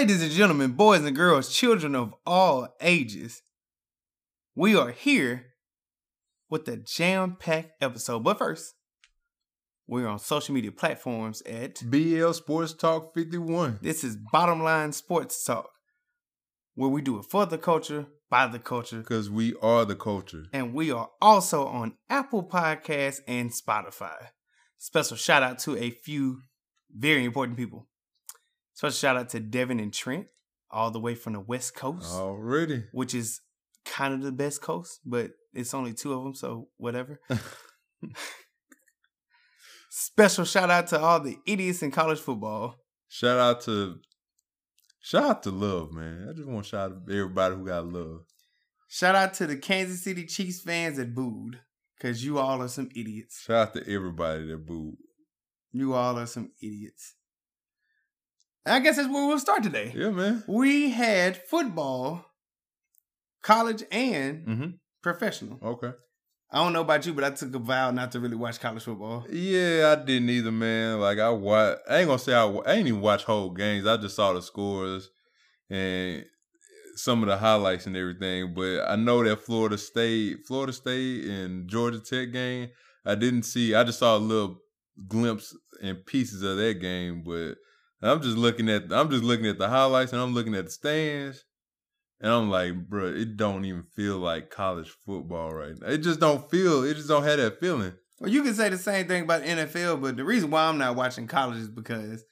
Ladies and gentlemen, boys and girls, children of all ages, we are here with a jam-packed episode. But first, we're on social media platforms at BL Sports Talk 51. This is Bottom Line Sports Talk, where we do it for the culture, by the culture. Because we are the culture. And we are also on Apple Podcasts and Spotify. Special shout out to a few very important people. Special shout out to Devin and Trent, all the way from the West Coast. Already. Which is kind of the best coast, but it's only two of them, so whatever. Special shout out to all the idiots in college football. Shout out to love, man. I just want to shout out to everybody who got love. Shout out to the Kansas City Chiefs fans that booed, because you all are some idiots. Shout out to everybody that booed. You all are some idiots. I guess that's where we'll start today. Yeah, man. We had football, college and professional. Okay. I don't know about you, but I took a vow not to really watch college football. Yeah, I didn't either, man. Like, I ain't gonna say I ain't even watch whole games. I just saw the scores and some of the highlights and everything. But I know that Florida State and Georgia Tech game, I just saw a little glimpse and pieces of that game, but I'm just looking at the highlights and I'm looking at the stands and I'm like, bro, it don't even feel like college football right now. It just don't have that feeling. Well, you can say the same thing about the NFL, but the reason why I'm not watching college is because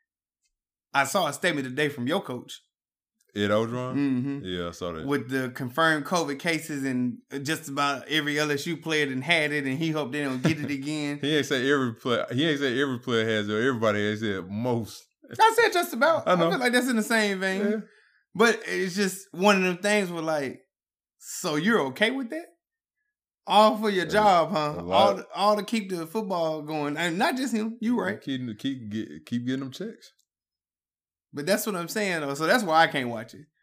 I saw a statement today from your coach. Ed Orgeron? Mm-hmm. Yeah, I saw that. With the confirmed COVID cases and just about every LSU player that had it, and he hoped they don't get it again. He ain't say every player has it. Everybody has it. Most. I said just about. I know. I feel like that's in the same vein. Yeah. But it's just one of them things where like, so you're okay with that? All for your job, huh? All to keep the football going. And not just him. You right. Keep getting them checks. But that's what I'm saying though. So that's why I can't watch it.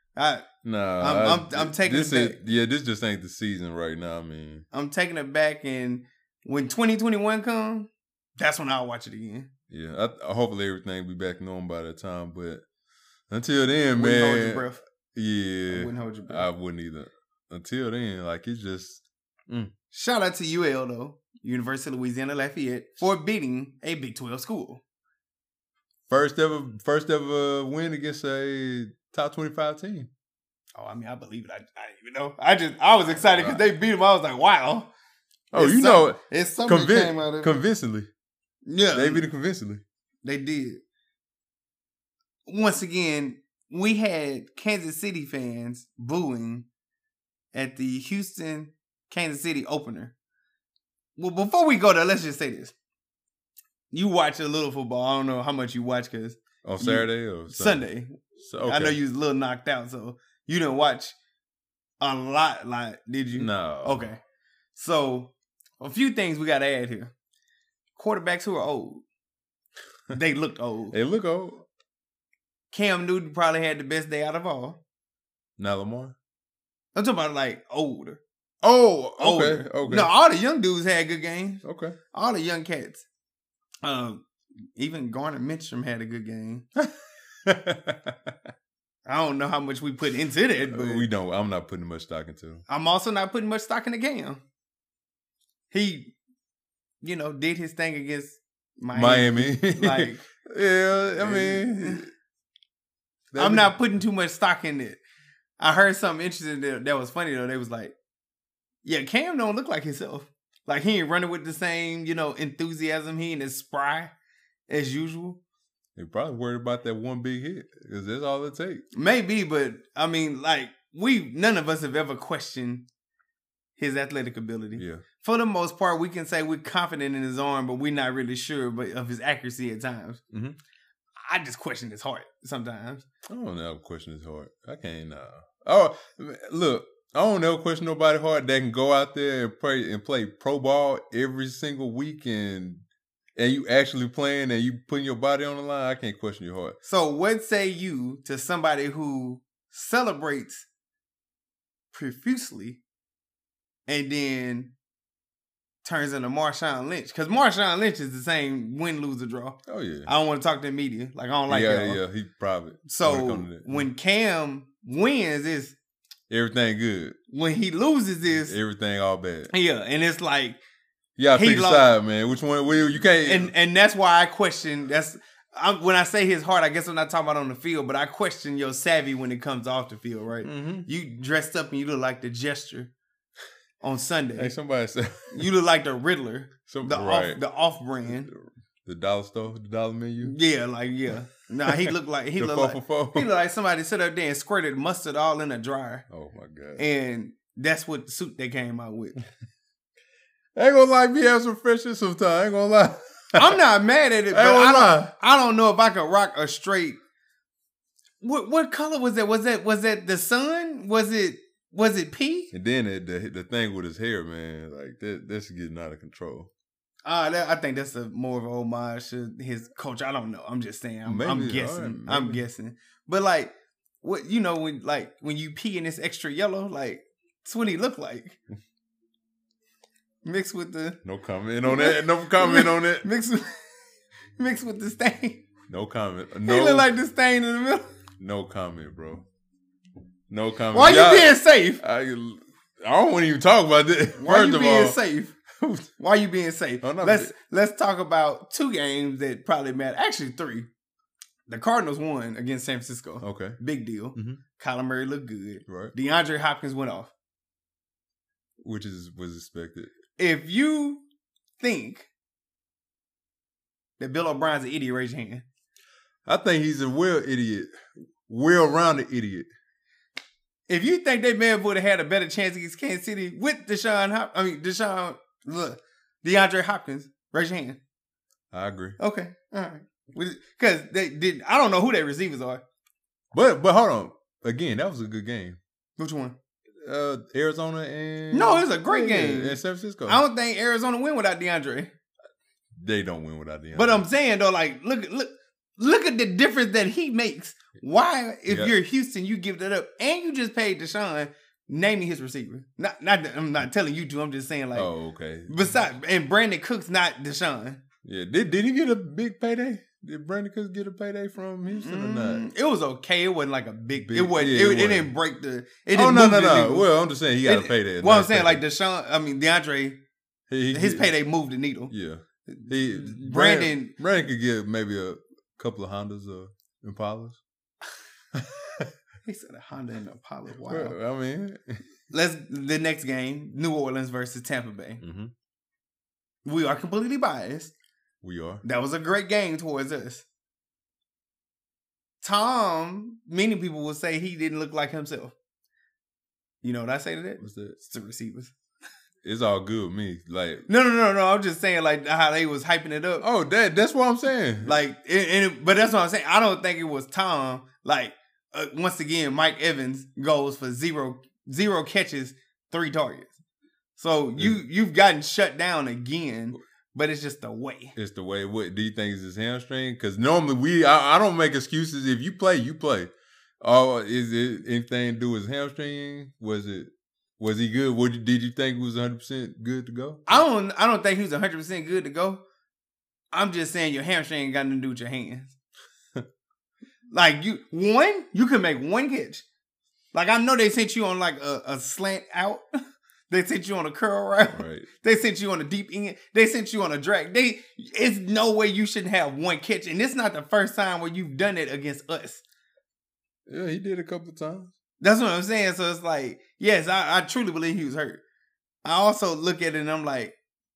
I'm taking it back. This just ain't the season right now. I mean, I'm taking it back, and when 2021 comes, that's when I'll watch it again. Yeah, hopefully everything will be back normal by that time. But until then, Wouldn't man, hold your breath. Yeah, I wouldn't hold your breath. I wouldn't either. Until then, like it's just. Shout out to UL though, University of Louisiana Lafayette, for beating a Big 12 school. First ever win against a top 25 team. Oh, I mean, I believe it. I didn't even know. I was excited because they beat them. I was like, wow. Oh, it's something that came out of it. Convincingly. Yeah. They beat it convincingly. They did. Once again, we had Kansas City fans booing at the Houston Kansas City opener. Well, before we go there, let's just say this. You watch a little football. I don't know how much you watch because on Saturday or Sunday. So, okay. I know you was a little knocked out, so you didn't watch a lot. Like, did you? No. Okay. So a few things we got to add here. Quarterbacks who are old. They looked old. They look old. Cam Newton probably had the best day out of all. Now Lamar. I'm talking about like older. Oh, older. Okay. No, all the young dudes had good games. Okay. All the young cats. Even Garner Minshew had a good game. I don't know how much we put into that, but we don't. I'm not putting much stock into. I'm also not putting much stock in the game. He, did his thing against Miami. Like, yeah, I mean, I'm not putting too much stock in it. I heard something interesting that was funny though. They was like, "Yeah, Cam don't look like himself. Like he ain't running with the same, enthusiasm. He ain't as spry as usual." They probably worried about that one big hit because that's all it takes. Maybe, but I mean, like none of us have ever questioned his athletic ability. Yeah. For the most part, we can say we're confident in his arm, but we're not really sure of his accuracy at times. Mm-hmm. I just question his heart sometimes. I don't ever question his heart. I can't. Oh, look, I don't ever question nobody's heart that can go out there and play pro ball every single week and you actually playing and you putting your body on the line. I can't question your heart. So what say you to somebody who celebrates profusely and then turns into Marshawn Lynch. Because Marshawn Lynch is the same win, lose, or draw. Oh, yeah. I don't want to talk to the media. Like, I don't like yeah, y'all. yeah, he probably. So, when Cam wins, it's everything good. When he loses, it's everything all bad. Yeah, and it's like you gotta pick a side, man. Which one? You can't. And that's why I question. When I say his heart, I guess I'm not talking about on the field, but I question your savvy when it comes off the field, right? Mm-hmm. You dressed up and you look like the Gesture on Sunday. Hey, somebody said you look like the Riddler, the off brand, the dollar store, the dollar menu. Yeah, Nah, he looked like he looked like somebody sat up there and squirted mustard all in a dryer. Oh my god! And that's what the suit they came out with. I ain't gonna lie, we have some freshness sometimes. I ain't gonna lie. I'm not mad at it, but I don't know if I could rock a straight. What color was that? Was that the sun? Was it P? And then the thing with his hair, man, like that's getting out of control. I think that's more of an homage to his coach. I don't know. I'm just saying. I'm guessing. Right, I'm guessing. But like, what when you pee in this extra yellow, like that's what he looked like. Mixed with the no comment on that. No comment on that. Mixed with the stain. No comment. No. He look like the stain in the middle. No comment, bro. No comment. Why you being safe? I don't want to even talk about that. Why you being safe? Why you being safe? Let's talk about 2 games that probably matter. Actually, 3. The Cardinals won against San Francisco. Okay, big deal. Mm-hmm. Kyler Murray looked good. Right. DeAndre Hopkins went off, which was expected. If you think that Bill O'Brien's an idiot, raise your hand. I think he's a well-rounded idiot. If you think they may would have had a better chance against Kansas City with DeAndre Hopkins, raise your hand. I agree. Okay, all right. Because I don't know who their receivers are. But hold on. Again, that was a good game. Which one? Arizona and no, it was a great game. In San Francisco. I don't think Arizona win without DeAndre. They don't win without DeAndre. But I'm saying though, like look at the difference that he makes. Why, if you're Houston, you give that up and you just paid Deshaun, naming his receiver. Not I'm not telling you to. I'm just saying like. Oh, okay. Besides, and Brandon Cooks not Deshaun. Yeah, did he get a big payday? Did Brandon Cooks get a payday from Houston or not? It was okay. It wasn't like a big. It wasn't. It didn't break the. It didn't no. Well, I'm just saying he got a payday. Well, I'm saying like DeAndre, his payday moved the needle. Yeah. Brandon could get maybe a couple of Hondas or Impalas. He said a Honda and Impala. Wow. Well, I mean, the next game, New Orleans versus Tampa Bay. Mm-hmm. We are completely biased. We are. That was a great game towards us. Tom, many people will say he didn't look like himself. You know what I say to that? What's that? It's the receivers. It's all good with me. Like no. I'm just saying like how they was hyping it up. Oh, that's what I'm saying. Like, but that's what I'm saying. I don't think it was Tom. Like once again, Mike Evans goes for zero catches, 3 targets. So you've gotten shut down again. But it's just the way. It's the way. What do you think is his hamstring? Because normally I don't make excuses. If you play, you play. Oh, is it anything to do with his hamstring? Was he good? Did you think he was 100% good to go? I don't think he was 100% good to go. I'm just saying your hamstring ain't got nothing to do with your hands. Like you can make 1 catch. Like I know they sent you on like a slant out. They sent you on a curl route. Right. They sent you on a deep in. They sent you on a drag. It's no way you shouldn't have 1 catch. And it's not the first time where you've done it against us. Yeah, he did a couple of times. That's what I'm saying. So it's like, yes, I truly believe he was hurt. I also look at it and I'm like,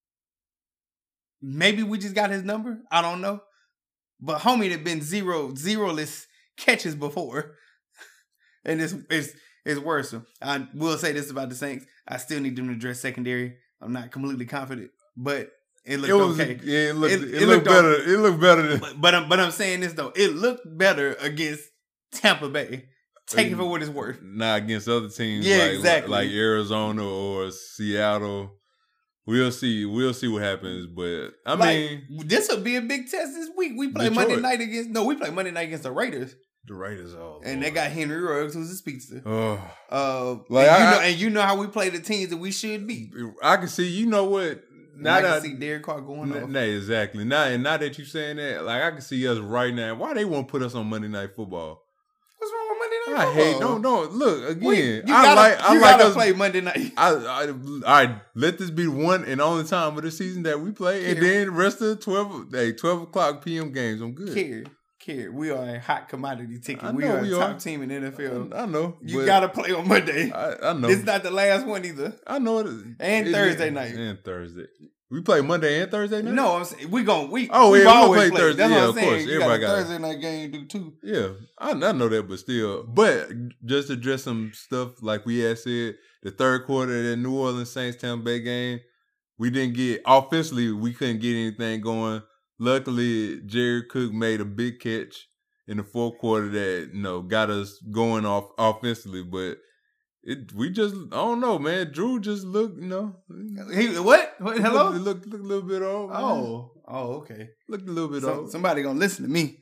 maybe we just got his number. I don't know. But homie had been zeroless catches before. And it's worse. I will say this about the Saints. I still need them to address secondary. I'm not completely confident, but it looked okay. Yeah, it looked better. It looked better. But I'm saying this though. It looked better against Tampa Bay. Take it for what it's worth. Not against other teams. Yeah, exactly. Like Arizona or Seattle. We'll see what happens. But I mean, this will be a big test this week. We play Monday night against the Raiders. The Raiders, and they got Henry Ruggs, who's a speedster. Oh, you know how we play the teams that we should beat. I can see. You know what? I can see Derek Carr going off. Nah, exactly. Now that you saying that, like I can see us right now. Why they won't put us on Monday Night Football? What's wrong with Monday Night I Football? hate. Don't look again. You gotta play Monday night. All right, let this be one and only time of the season that we play, and then the rest of the 12 o'clock p.m. games. I'm good. Care. We are a hot commodity ticket. We know are we a top are. team in the NFL. I know. You gotta play on Monday. I know. It's not the last one either. I know it. And Thursday night. And Thursday. We play Monday and Thursday night? No, I'm saying we've always play played. Thursday. That's Yeah, what I'm of saying. course. You Everybody got a got Thursday night game to do too. Yeah, I know that, but still. But just to address some stuff like we had said, the third quarter of the New Orleans Saints-Tampa Bay game, we didn't get, offensively, we couldn't get anything going. Luckily, Jared Cook made a big catch in the fourth quarter that, got us going off offensively, but we just, I don't know, man. Drew just looked, He what? Hello? Looked a little bit old. Man. Oh, okay. Looked a little bit old. Somebody gonna listen to me.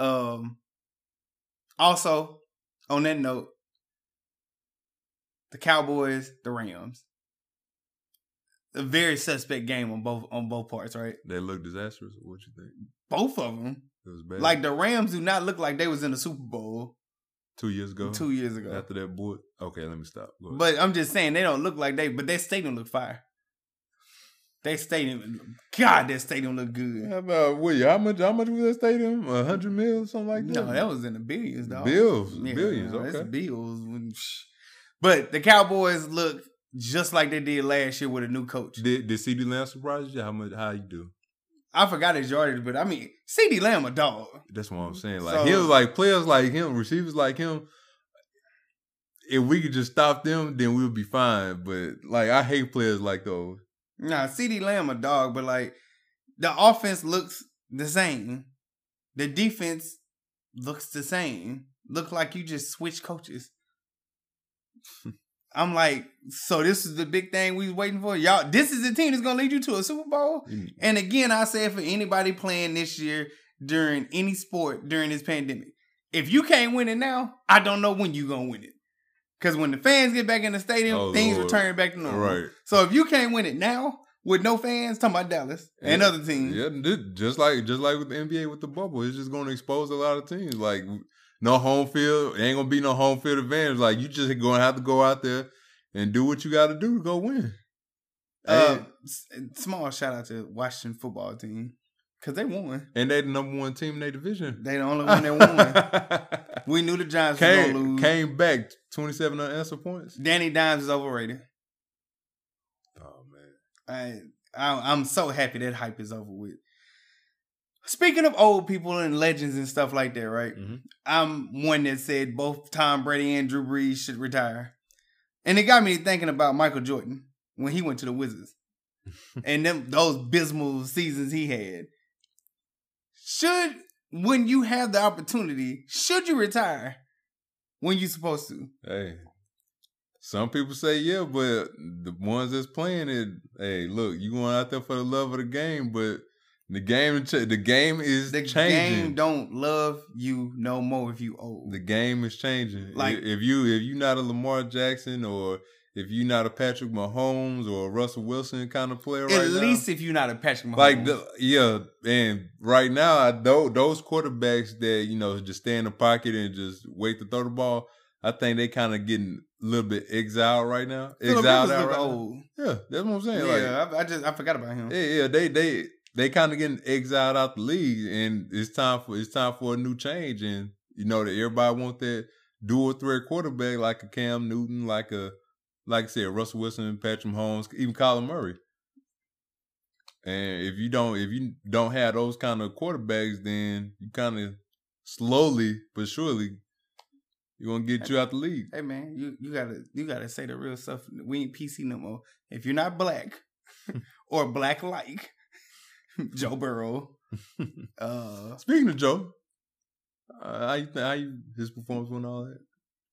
Also, on that note, the Cowboys, the Rams. A very suspect game on both parts, right? They look disastrous. What you think? Both of them. It was bad. Like the Rams do not look like they was in the Super Bowl 2 years ago. 2 years ago. After that boy. Okay, let me stop. But I'm just saying they don't look like but their stadium look fire. That stadium look good. How about how much was that stadium? 100 mil, something like that? No, that was in the billions, dog. Billions. Okay, that's bills. But the Cowboys look just like they did last year with a new coach. Did CeeDee Lamb surprise you? How you do? I forgot his yardage, but I mean, CeeDee Lamb a dog. That's what I'm saying. Like he was like players like him, receivers like him. If we could just stop them, then we'll be fine. But like I hate players like those. Nah, CeeDee Lamb a dog, but like the offense looks the same. The defense looks the same. Look like you just switched coaches. I'm like, so this is the big thing we was waiting for? Y'all, this is the team that's going to lead you to a Super Bowl? Mm-hmm. And again, I say for anybody playing this year during any sport during this pandemic, if you can't win it now, I don't know when you're going to win it. Because when the fans get back in the stadium, things return back to normal. Right. So if you can't win it now with no fans, talking about Dallas and other teams. Yeah, just like with the NBA with the bubble, it's just going to expose a lot of teams. Like, no home field. Ain't going to be no home field advantage. Like, you just going to have to go out there and do what you got to do to go win. Small shout out to Washington football team. Because they won. And they the number one team in their division. They the only one that won. We knew the Giants were going to lose. Came back 27 unanswered points. Danny Dimes is overrated. Oh, man. I'm so happy that hype is over with. Speaking of old people and legends and stuff like that, right? Mm-hmm. I'm one that said both Tom Brady and Drew Brees should retire. And it got me thinking about Michael Jordan when he went to the Wizards. And those abysmal seasons he had. When you have the opportunity, should you retire when you're supposed to? Hey, some people say yeah, but the ones that's playing it, hey, look, you going out there for the love of the game, but the game is changing. The game don't love you no more if you old. The game is changing. Like if you not a Lamar Jackson or if you're not a Patrick Mahomes or a Russell Wilson kind of player right now. At least if you're not a Patrick Mahomes. And right now, those quarterbacks that, just stay in the pocket and just wait to throw the ball, I think they kind of getting a little bit exiled right now. Exiled out right now. Yeah, that's what I'm saying. Yeah, I forgot about him. Yeah, they kind of getting exiled out the league, and it's time for a new change. And that everybody want that dual threat quarterback like a Cam Newton, like I said, Russell Wilson, Patrick Mahomes, even Kyler Murray. And if you don't have those kind of quarterbacks, then you kind of slowly but surely you're gonna get you out the league. Hey man, you gotta say the real stuff. We ain't PC no more. If you're not black or black like Joe Burrow. Speaking of Joe, how his performance went all that?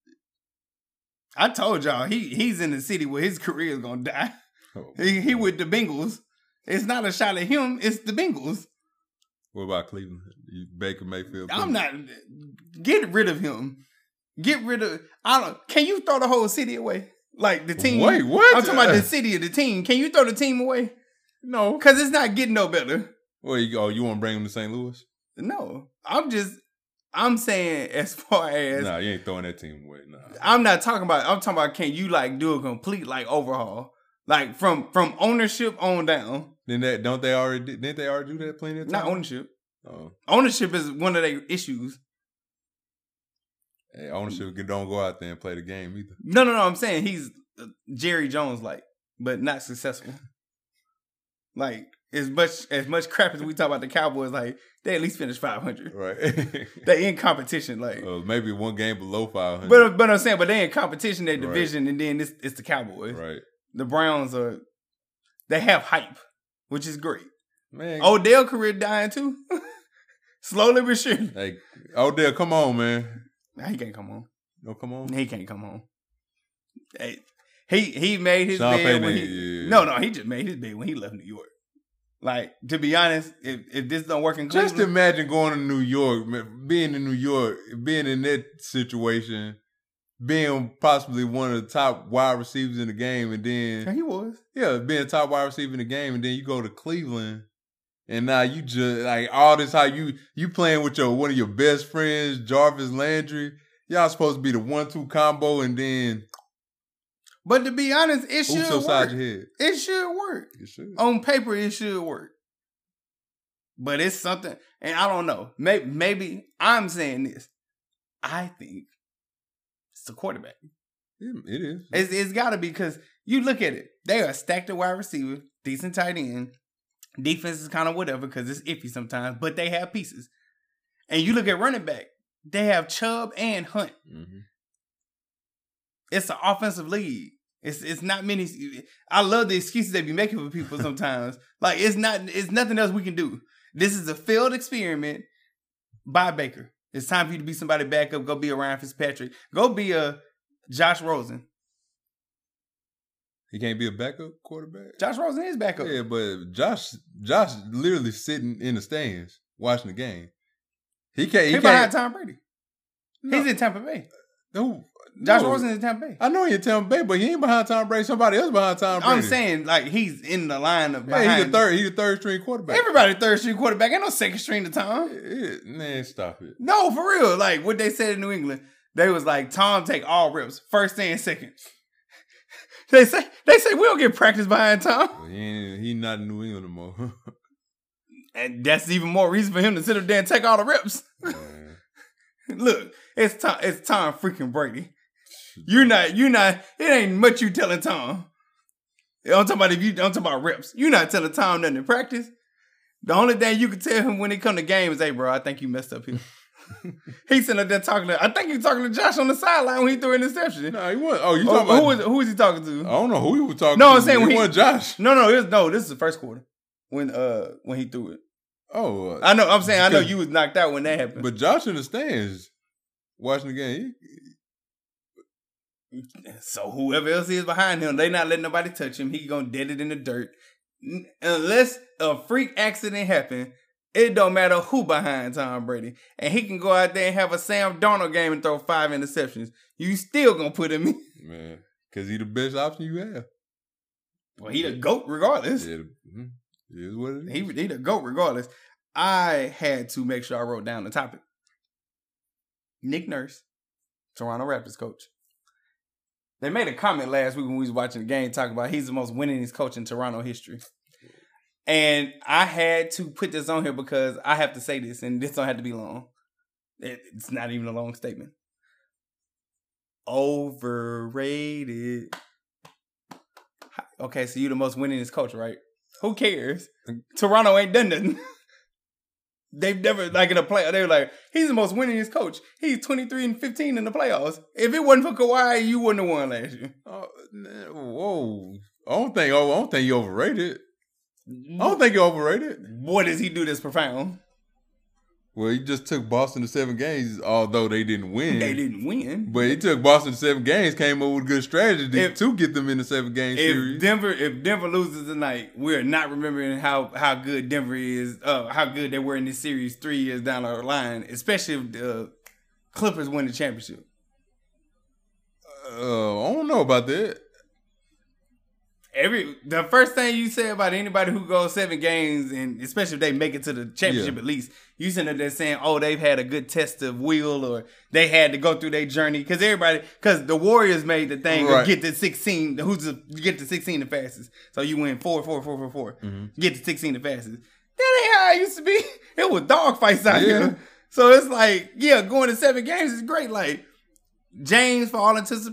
I told y'all he's in the city where his career is gonna die. Oh. He with the Bengals. It's not a shot at him. It's the Bengals. What about Cleveland? Baker Mayfield. I'm not. Get rid of him. Get rid of. Can you throw the whole city away? Like the team. Wait, what? I'm talking about the city of the team. Can you throw the team away? No. Because it's not getting no better. Well, you want to bring him to St. Louis? No. I'm saying as far as... Nah, you ain't throwing that team away. Nah. I'm talking about can you like do a complete like overhaul? Like from ownership on down. Didn't they already do that plenty of times? Not ownership. Oh. Ownership is one of their issues. Hey, ownership don't go out there and play the game either. No. I'm saying he's Jerry Jones like, but not successful. Like as much crap as we talk about the Cowboys, like they at least finish 500. Right. They in competition, like maybe one game below 500. But I'm saying, they in competition, their division, and then it's the Cowboys. Right. The Browns they have hype, which is great. Man, Odell career dying too. Slowly but surely. Hey, Odell, come on, man. Nah, he can't come home. No, come on. He can't come home. Hey, he made his Sean bed Payton, when he just made his bed when he left New York. Like, to be honest, if this don't work in Cleveland, just imagine going to New York, being in New York, being in that situation, being possibly one of the top wide receivers in the game, and then yeah, he was. Yeah, being a top wide receiver in the game, and then you go to Cleveland, and now you just like all this how you playing with one of your best friends, Jarvis Landry. Y'all supposed to be the 1-2 combo, and then. But to be honest, it should work. Your head. It should work. It should. On paper, it should work. But it's something, and I don't know. Maybe I'm saying this. I think it's the quarterback. It is. It's got to be because you look at it. They are stacked at wide receiver, decent tight end. Defense is kind of whatever because it's iffy sometimes, but they have pieces. And you look at running back. They have Chubb and Hunt. Mm-hmm. It's an offensive league. It's not many. I love the excuses they be making for people sometimes. Like it's nothing else we can do. This is a failed experiment by Baker. It's time for you to be somebody backup. Go be a Ryan Fitzpatrick. Go be a Josh Rosen. He can't be a backup quarterback. Josh Rosen is backup. Yeah, but Josh literally sitting in the stands watching the game. He can't. He's behind Tom Brady. No. He's in Tampa Bay. No. Josh Rosen is in Tampa Bay. I know he's in Tampa Bay, but he ain't behind Tom Brady. Somebody else behind Tom Brady. I'm saying, like, he's in the line of behind. He's the third string quarterback. Everybody third string quarterback. Ain't no second string to Tom. Man, stop it. No, for real. Like, what they said in New England, they was like, Tom take all reps, first and second. They say we don't get practice behind Tom. Well, he not in New England no more. And that's even more reason for him to sit up there and take all the reps. Look, it's Tom freaking Brady. You're not, it ain't much you telling Tom. I'm talking about reps. You're not telling Tom nothing in practice. The only thing you can tell him when it come to games is, hey, bro, I think you messed up here. He's sitting up there I think he's talking to Josh on the sideline when he threw an interception. No, he wasn't. Oh, you talking about? Who is he talking to? I don't know who he was talking to. No, I'm saying when it wasn't Josh. No, this is the first quarter when he threw it. Oh. I know, I'm saying, I know you was knocked out when that happened. But Josh in the stands watching the game. So whoever else is behind him, they not letting nobody touch him. He gonna dead it in the dirt. Unless a freak accident happen, it don't matter who behind Tom Brady. And he can go out there and have a Sam Darnold game and throw 5 interceptions. You still gonna put him in. Man, because he the best option you have. Well, he the GOAT regardless. Yeah, it is what it is. He the GOAT regardless. I had to make sure I wrote down the topic. Nick Nurse, Toronto Raptors coach. They made a comment last week when we was watching the game talking about he's the most winningest coach in Toronto history. And I had to put this on here because I have to say this, and this don't have to be long. It's not even a long statement. Overrated. Okay, so you're the most winningest coach, right? Who cares? Toronto ain't done nothing. They've never, like in a play, they were like, he's the most winningest coach. He's 23-15 in the playoffs. If it wasn't for Kawhi, you wouldn't have won last year. Whoa. I don't think you overrated. I don't think you're overrated. What does he do that's profound? Well, he just took Boston to 7 games, although they didn't win. They didn't win. But he took Boston to 7 games, came up with a good strategy to get them in the 7-game series. If Denver loses tonight, we're not remembering how good Denver is, how good they were in this series 3 years down the line, especially if the Clippers win the championship. I don't know about that. The first thing you say about anybody who goes 7 games, and especially if they make it to the championship at least, you sitting there saying, "Oh, they've had a good test of will, or they had to go through their journey." Because the Warriors made the thing of get to 16. Get to 16 the fastest. So you win 4, 4, 4, 4, 4. Get to 16 the fastest. That ain't how it used to be. It was dog fights out here. So it's like, going to 7 games is great. Like James, for all intents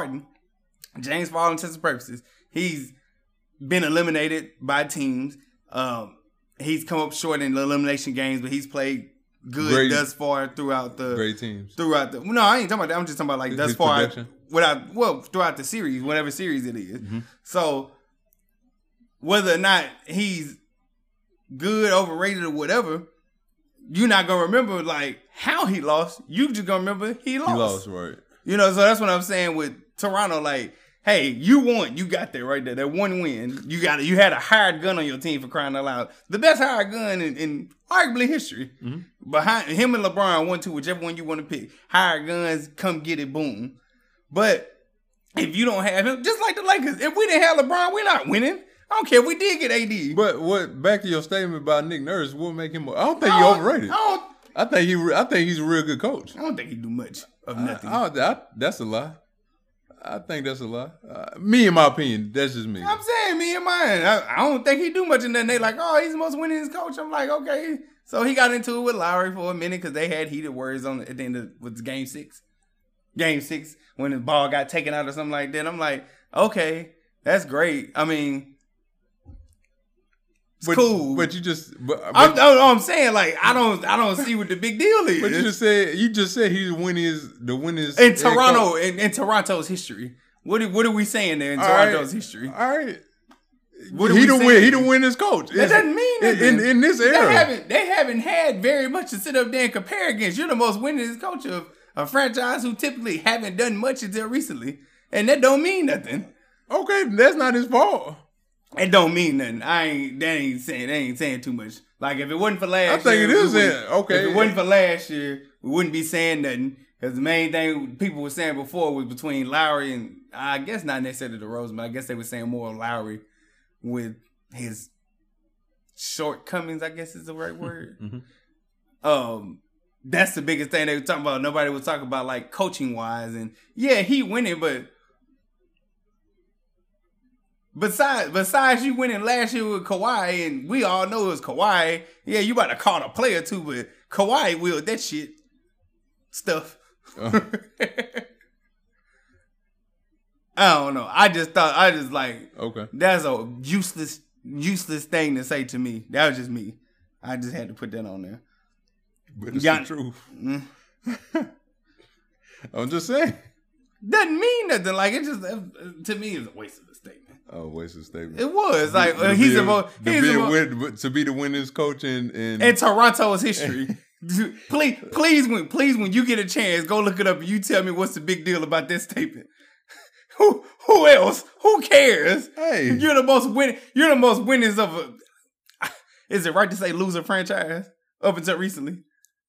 and purposes, he's been eliminated by teams. He's come up short in the elimination games, but he's played good thus far throughout the great teams. No, I ain't talking about that. I'm just talking about like thus far throughout the series, whatever series it is. So whether or not he's good, overrated, or whatever, you're not gonna remember like how he lost. You just gonna remember he lost. He lost, right? So that's what I'm saying with Toronto. Like, hey, you won. You got there right there. That one win. You had a hired gun on your team, for crying out loud. The best hired gun in arguably history. Behind him and LeBron, 1-2, whichever one you want to pick. Hired guns, come get it, boom. But if you don't have him, just like the Lakers, if we didn't have LeBron, we're not winning. I don't care if we did get AD. But back to your statement about Nick Nurse, what make him? I don't think he's overrated. I think he's a real good coach. I don't think he do much of nothing. That's a lie. I think that's a lie. Me, in my opinion, that's just me. I'm saying me and mine. I don't think he do much in that. They like, oh, he's the most winningest coach. I'm like, okay. So he got into it with Lowry for a minute because they had heated words at the end of Game 6. Game 6 when the ball got taken out or something like that. I'm like, okay, that's great. I mean, it's cool. But you just. I'm saying like I don't see what the big deal is. But you just said he's the winningest in Toronto in Toronto's history. What are we saying there in Toronto's history? All right. He the winningest coach. That doesn't mean nothing. In this era. They haven't had very much to sit up there and compare against. You're the most winningest coach of a franchise who typically haven't done much until recently. And that don't mean nothing. Okay, that's not his fault. It don't mean nothing. They ain't saying too much. Like if it wasn't for last year. I think it is okay. If it wasn't for last year, we wouldn't be saying nothing. Because the main thing people were saying before was between Lowry and, I guess not necessarily DeRozan, but I guess they were saying more of Lowry with his shortcomings, I guess is the right word. That's the biggest thing they were talking about. Nobody was talking about like coaching wise, and yeah, he winning, but besides you winning last year with Kawhi, and we all know it was Kawhi. Yeah, you about to call a player too, but Kawhi willed that shit stuff. I don't know. I just like, okay, that's a useless thing to say to me. That was just me. I just had to put that on there. But it's the truth. I'm just saying. Doesn't mean nothing. Like, it just, to me, it's a waste of a statement. Oh, waste of a statement. It was. Like, to be the winningest coach in Toronto's history. Please, when you get a chance, go look it up and you tell me what's the big deal about this statement. Who else? Who cares? Hey, you're the most winners of a. Is it right to say loser franchise up until recently?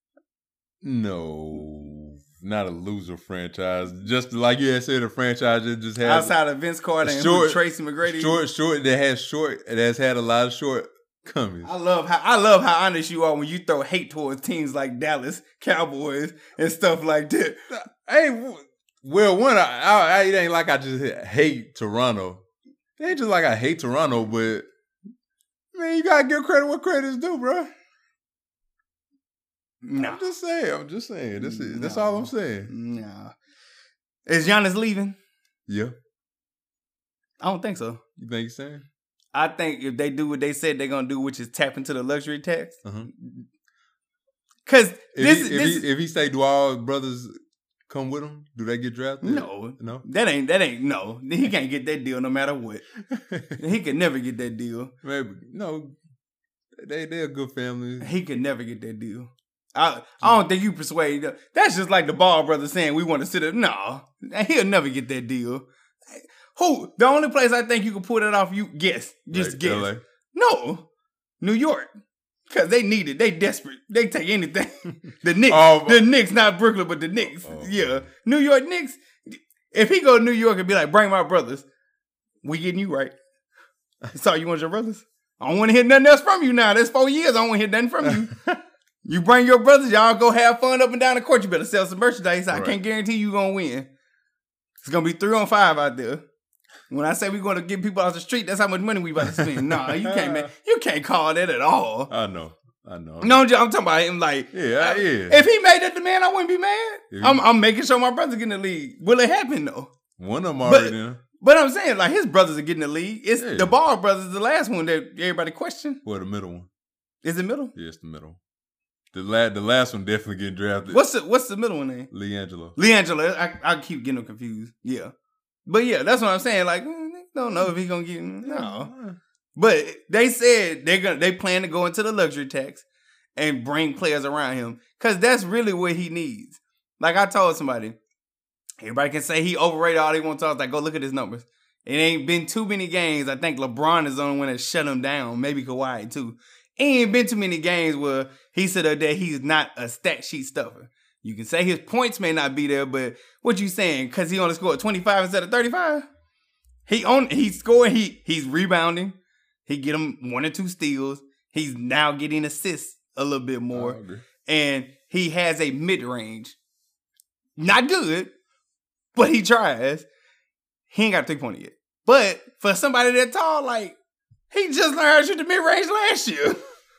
No, not a loser franchise. Just like you had said, a franchise that just has outside of Vince Carter and Tracy McGrady. Short that has had a lot of shortcomings. I love how honest you are when you throw hate towards teams like Dallas Cowboys and stuff like that. Hey. Well, it ain't like I just hate Toronto. It ain't just like I hate Toronto, but man, you gotta give credit what credit's due, bro. No, I'm just saying. That's all I'm saying. No, is Giannis leaving? Yeah, I don't think so. You think he's saying? I think if they do what they said they're gonna do, which is tap into the luxury tax, because if he say, do all brothers come with him? Do they get drafted? No. That ain't no. He can't get that deal no matter what. He could never get that deal. Maybe. No. They're a good family. He could never get that deal. I don't think you persuade. That's just like the Ball brothers saying we want to sit up. No. He'll never get that deal. Who? The only place I think you can pull that off, you guess. Just guess. LA? No. New York. Because they need it. They desperate. They take anything. The Knicks. The Knicks, not Brooklyn, but the Knicks. Yeah. New York Knicks. If he go to New York and be like, bring my brothers, we getting you right. So you want your brothers? I don't want to hear nothing else from you now. That's 4 years. I don't want to hear nothing from you. You bring your brothers, y'all go have fun up and down the court. You better sell some merchandise. I can't guarantee you going to win. It's going to be 3-on-5 out there. When I say we're going to get people off the street, that's how much money we about to spend. No, you can't, man. You can't call that at all. I know. No, I'm talking about him like, yeah. If he made that demand, I wouldn't be mad. I'm making sure my brothers get in the league. Will it happen though? One of them already in. But I'm saying, like, his brothers are getting the league. It's the Ball brothers, the last one that everybody questioned. Well, the middle one. Is it middle? Yeah, it's the middle. The last one definitely getting drafted. What's the middle one name? LiAngelo. I keep getting them confused. Yeah. But yeah, that's what I'm saying. Like, don't know if he's gonna get no. But they said they plan to go into the luxury tax and bring players around him. Cause that's really what he needs. Like I told somebody, everybody can say he overrated all they want to talk. Like, go look at his numbers. It ain't been too many games. I think LeBron is the only one that shut him down. Maybe Kawhi too. It ain't been too many games where he said that he's not a stat sheet stuffer. You can say his points may not be there, but what you saying? Because he only scored 25 instead of 35? He's scoring, he's rebounding. He get him 1 or 2 steals. He's now getting assists a little bit more. And he has a mid-range. Not good, but he tries. He ain't got a 3-pointer yet. But for somebody that tall, like, he just learned how to shoot the mid-range last year.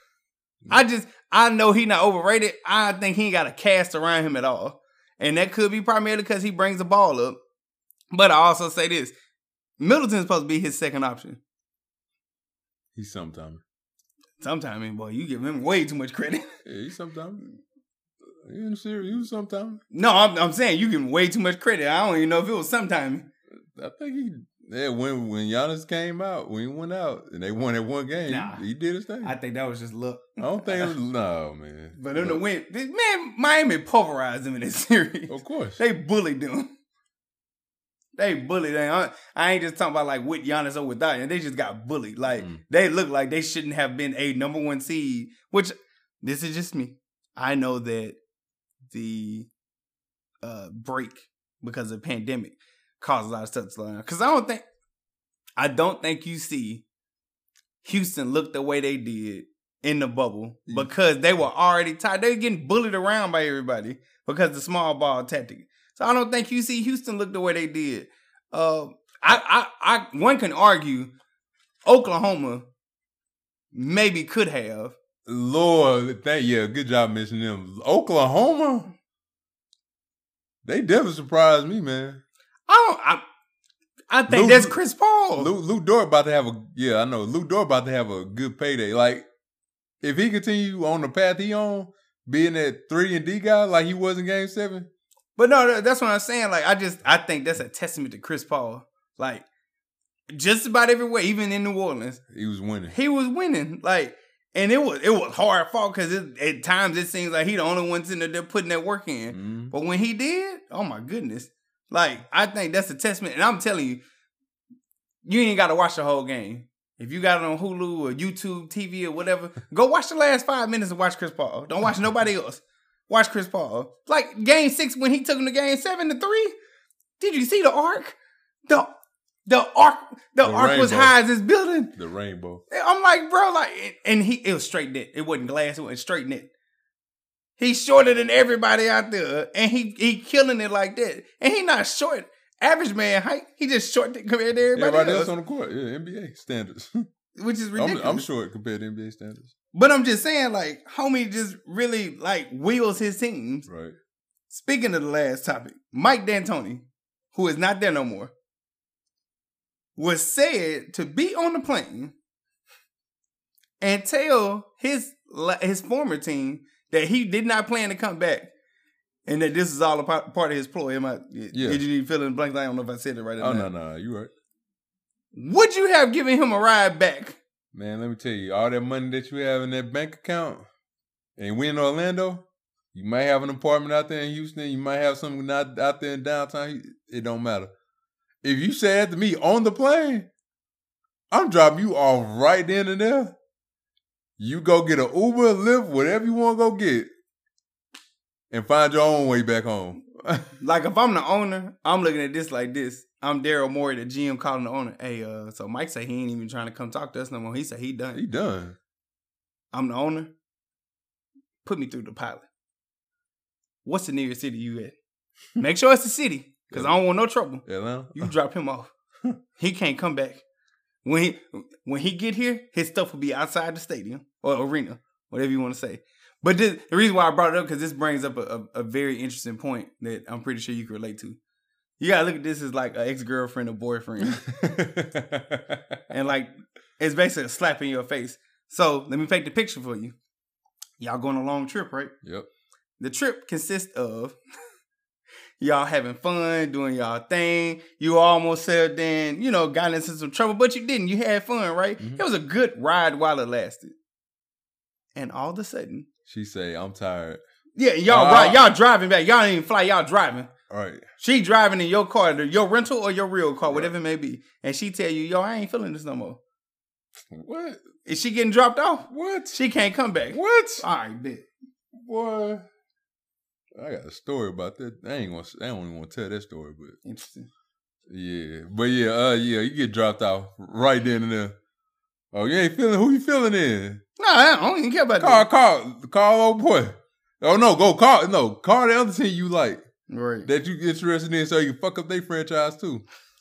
I know he not overrated. I think he ain't got a cast around him at all. And that could be primarily because he brings the ball up. But I also say this. Middleton's supposed to be his second option. He's sometime. Sometime, boy, you give him way too much credit. Yeah, he's sometime. You in serious? You sometime? No, I'm saying you give him way too much credit. I don't even know if it was sometime. I think when Giannis came out, when he went out, and they won that one game, he did his thing. I think that was just luck. I don't think it was, no, man. But in the win, man, Miami pulverized them in this series. Of course. They bullied them. They bullied them. I ain't just talking about like with Giannis or without him. They just got bullied. Like, they look like they shouldn't have been a number 1 seed, which, this is just me. I know that the break because of the pandemic caused a lot of stuff to slow down. Because I don't think you see Houston look the way they did in the bubble because they were already tired. They were getting bullied around by everybody because of the small ball tactic. So I don't think you see Houston look the way they did. One can argue Oklahoma maybe could have. Lord, good job mentioning them. Oklahoma, they definitely surprised me, man. I think that's Chris Paul. Lou Dort about to have Lou Dort about to have a good payday. Like, if he continue on the path he on, being that 3-and-D guy like he was in Game 7. But no, that's what I'm saying. Like, I think that's a testament to Chris Paul. Like, just about every way, even in New Orleans, he was winning. Like, and it was hard fought because at times it seems like he the only one sitting there putting that work in. Mm-hmm. But when he did, oh my goodness. Like, I think that's a testament. And I'm telling you, you ain't got to watch the whole game. If you got it on Hulu or YouTube TV or whatever, go watch the last 5 minutes and watch Chris Paul. Don't watch nobody else. Watch Chris Paul. Like Game 6 when he took him to Game 7-3. Did you see the arc? The arc was high as this building. The rainbow. I'm like, bro, like, and it was straight net. It wasn't glass. It was straight net. He's shorter than everybody out there, and he killing it like that. And he not short. Average man height. He just short compared to everybody else on the court. Yeah, NBA standards. Which is ridiculous. I'm short compared to NBA standards. But I'm just saying, like, homie just really, like, wheels his teams. Right. Speaking of the last topic, Mike D'Antoni, who is not there no more, was said to be on the plane and tell his former team that he did not plan to come back and that this is all a part of his ploy. Did you need fill in the blanks? I don't know if I said it right. No, you right. Would you have given him a ride back? Man, let me tell you, all that money that you have in that bank account and we in Orlando, you might have an apartment out there in Houston, you might have something out there in downtown, it don't matter. If you say that to me on the plane, I'm dropping you off right then and there. You go get an Uber, Lyft, whatever you want to go get, and find your own way back home. Like, if I'm the owner, I'm looking at this like this. I'm Daryl Morey, the GM, calling the owner. Hey, so Mike said he ain't even trying to come talk to us no more. He said he done. He done. I'm the owner. Put me through the pilot. What's the nearest city you at? Make sure it's the city, because I don't want no trouble. Atlanta? You drop him off. He can't come back. When he get here, his stuff will be outside the stadium or arena, whatever you want to say. But the reason why I brought it up, because this brings up a very interesting point that I'm pretty sure you can relate to. You gotta look at this as like an ex-girlfriend or boyfriend. And like, it's basically a slap in your face. So let me paint the picture for you. Y'all going on a long trip, right? Yep. The trip consists of y'all having fun, doing y'all thing. You almost said then, got into some trouble, but you didn't. You had fun, right? Mm-hmm. It was a good ride while it lasted. And all of a sudden, she say, I'm tired. Yeah, y'all driving back. Y'all didn't even fly, y'all driving. All right. She driving in your car, your rental or your real car, whatever it may be. And she tell you, I ain't feeling this no more. What? Is she getting dropped off? What? She can't come back. What? All right, bet. Boy. I got a story about that. I don't even want to tell that story, but interesting. Yeah. But you get dropped off right then and there. Oh, you ain't feeling who you feeling in? No, I don't even care about that. Call old boy. Oh no, call the other team you like. Right. That you interested in so you can fuck up their franchise too.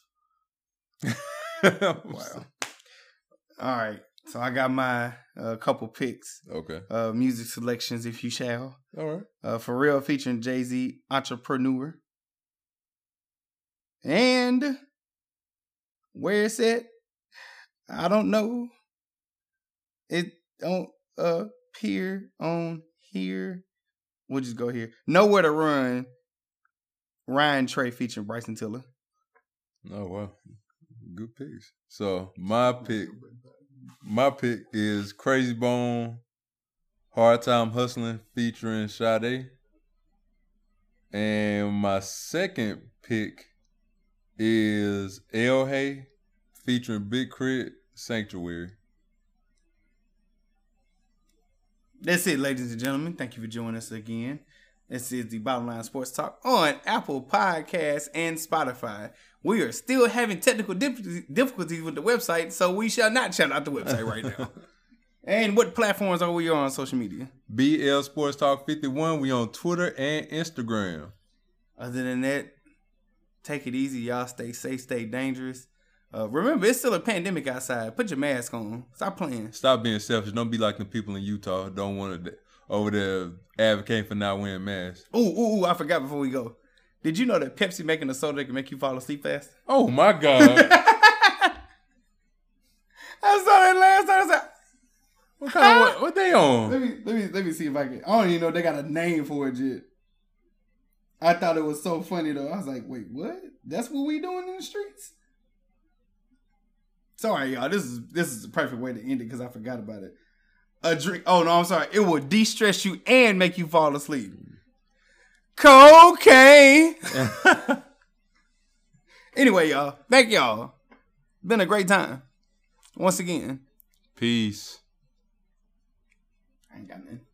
Wow. All right. So I got my couple picks. Okay. Music selections, if you shall. All right. Pharrell featuring Jay-Z, Entrepreneur. And where it's at, I don't know. It don't appear on here. We'll just go here. Nowhere to Run. Ryan Trey featuring Bryson Tiller. Oh, wow. Good picks. So my pick is Crazy Bone, Hard Time Hustling featuring Sade. And my second pick is El Hay featuring Big Crit, Sanctuary. That's it, ladies and gentlemen. Thank you for joining us again. This is the Bottom Line Sports Talk on Apple Podcasts and Spotify. We are still having technical difficulties with the website, so we shall not shout out the website right now. And what platforms are we on social media? BL Sports Talk 51. We on Twitter and Instagram. Other than that, take it easy. Y'all stay safe, stay dangerous. Remember, it's still a pandemic outside. Put your mask on. Stop playing. Stop being selfish. Don't be like the people in Utah who don't want to over there advocating for not wearing masks. Ooh, I forgot before we go. Did you know that Pepsi making a soda that can make you fall asleep fast? Oh, my God. I saw that last time. I was like, what they on? Let me see if I can. I don't even know if they got a name for it yet. I thought it was so funny, though. I was like, wait, what? That's what we doing in the streets? Sorry, y'all. This is the perfect way to end it because I forgot about it. A drink. Oh, no, I'm sorry. It will de-stress you and make you fall asleep. Cocaine. Anyway, y'all. Thank y'all. Been a great time. Once again. Peace. I ain't got nothing.